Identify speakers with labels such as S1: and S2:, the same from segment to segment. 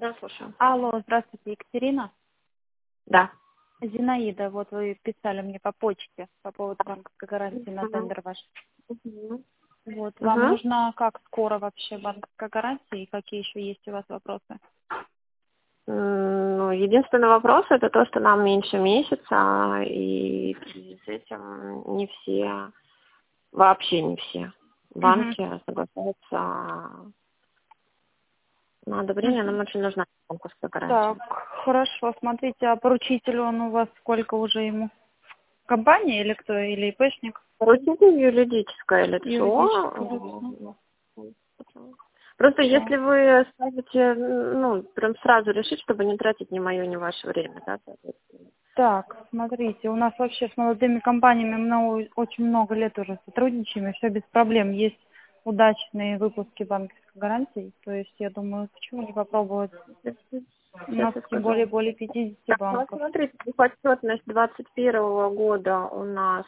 S1: Да, слушаю.
S2: Алло, здравствуйте, Екатерина.
S1: Да.
S2: Зинаида, вот вы писали мне по почте по поводу банковской гарантии на
S1: Мгм.
S2: тендер ваш.
S1: Мгм.
S2: Вот, вам
S1: Мгм.
S2: нужна как скоро вообще банковская гарантия и какие еще есть у вас вопросы?
S1: Ну, единственный вопрос это то, что нам меньше месяца, и в связи с этим не все, вообще не все
S2: Мгм.
S1: банки соглашаются на одобрение. Нам
S2: Мгм.
S1: очень нужна банковская
S2: Так,
S1: гарантия.
S2: хорошо, смотрите, а поручитель он у вас сколько уже ему? Компания или кто? Или ИПшник?
S1: Поручитель юридическое
S2: Юридическое
S1: лицо.
S2: лицо.
S1: Просто
S2: Так.
S1: если вы скажете, ну, прям сразу решить, чтобы не тратить ни мое, ни ваше время, да, соответственно.
S2: Так, смотрите, у нас вообще с молодыми компаниями мы очень много лет уже сотрудничаем, и все без проблем. Есть удачные выпуски банковских гарантий, то есть я думаю, почему не попробовать? У
S1: Сейчас
S2: нас
S1: я
S2: тем
S1: скажу.
S2: более 50
S1: Так, ну вот
S2: банков.
S1: смотрите, отчетность 21 года у нас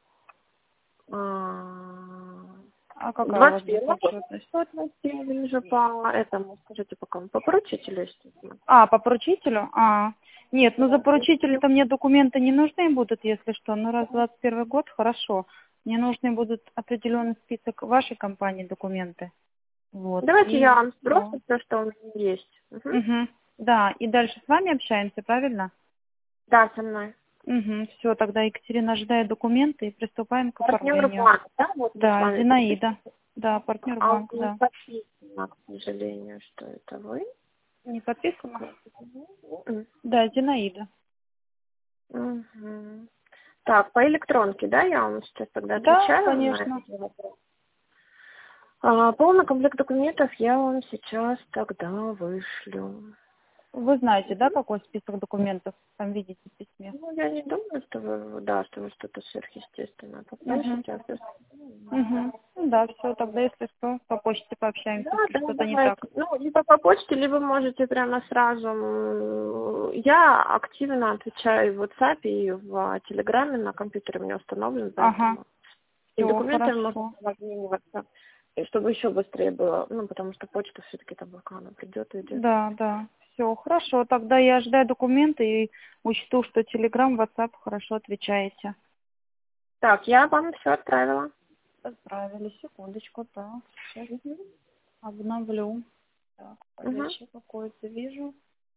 S2: А какая у вас
S1: 21
S2: бухотчетность?
S1: отчетность, я вижу по этому, скажите, по кому? По поручителю, естественно.
S2: А, по поручителю? А, нет, ну за поручителя-то мне документы не нужны будут, если что. Ну, раз 21 год, хорошо. Мне нужны будут определенный список вашей компании документы. Вот.
S1: Давайте я
S2: И
S1: вам
S2: все.
S1: сброшу все, что у меня есть. Мгм.
S2: Угу. Да, и дальше с вами общаемся, правильно?
S1: Да, со мной.
S2: Угу. Все, тогда Екатерина ожидает документы и приступаем к
S1: Партнер
S2: оформлению.
S1: банк, да, вот мы с
S2: Да,
S1: вами
S2: Зинаида.
S1: переписываемся.
S2: Да, партнер
S1: А вот
S2: банк,
S1: не
S2: да.
S1: подписано, к сожалению, что это вы.
S2: Не подписано?
S1: Мгм.
S2: Да, Зинаида.
S1: Мгм. Так, по электронке, да, я вам сейчас тогда
S2: Да,
S1: отвечаю на
S2: конечно.
S1: этот вопрос. Полный комплект документов я вам сейчас тогда вышлю.
S2: Вы знаете, да,
S1: Мгм.
S2: какой список документов там видите в письме?
S1: Ну, я не думаю, что вы, да, что вы что-то сверхъестественное
S2: Угу.
S1: попросите.
S2: Угу. Ну да, все, тогда если что, по почте пообщаемся,
S1: Да,
S2: если
S1: да,
S2: что-то не
S1: давайте.
S2: так.
S1: Ну, либо по почте, либо можете прямо сразу. Я активно отвечаю в WhatsApp и в Телеграме, на компьютере у меня установлен,
S2: Ага,
S1: поэтому и
S2: все,
S1: документы можно
S2: хорошо.
S1: обмениваться, и чтобы еще быстрее было, ну, потому что почта все-таки там пока она придет и идет.
S2: Да, да. Все, хорошо. Тогда я ожидаю документы и учту, что Telegram, WhatsApp хорошо отвечаете.
S1: Так, я вам все отправила.
S2: Отправили. Секундочку, так. Сейчас
S1: Мгм.
S2: обновлю. Так,
S1: Мгм.
S2: входящий какой-то вижу.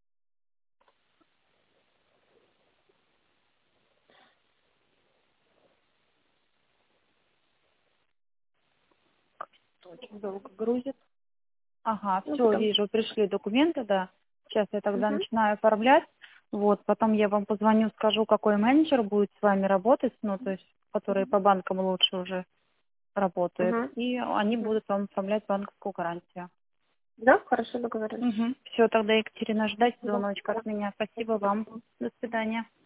S2: Очень долго грузит. Ага,
S1: Ну,
S2: все,
S1: потом.
S2: вижу, пришли документы, да. Сейчас я тогда
S1: Мгм.
S2: начинаю оформлять. Вот, потом я вам позвоню, скажу, какой менеджер будет с вами работать, ну, то есть, который по банкам лучше уже работает.
S1: Мгм.
S2: И они
S1: Мгм.
S2: будут вам оформлять банковскую гарантию.
S1: Да, хорошо договорились.
S2: Угу. Все, тогда, Екатерина, ждать
S1: Да.
S2: звоночка от меня. Спасибо вам. До свидания.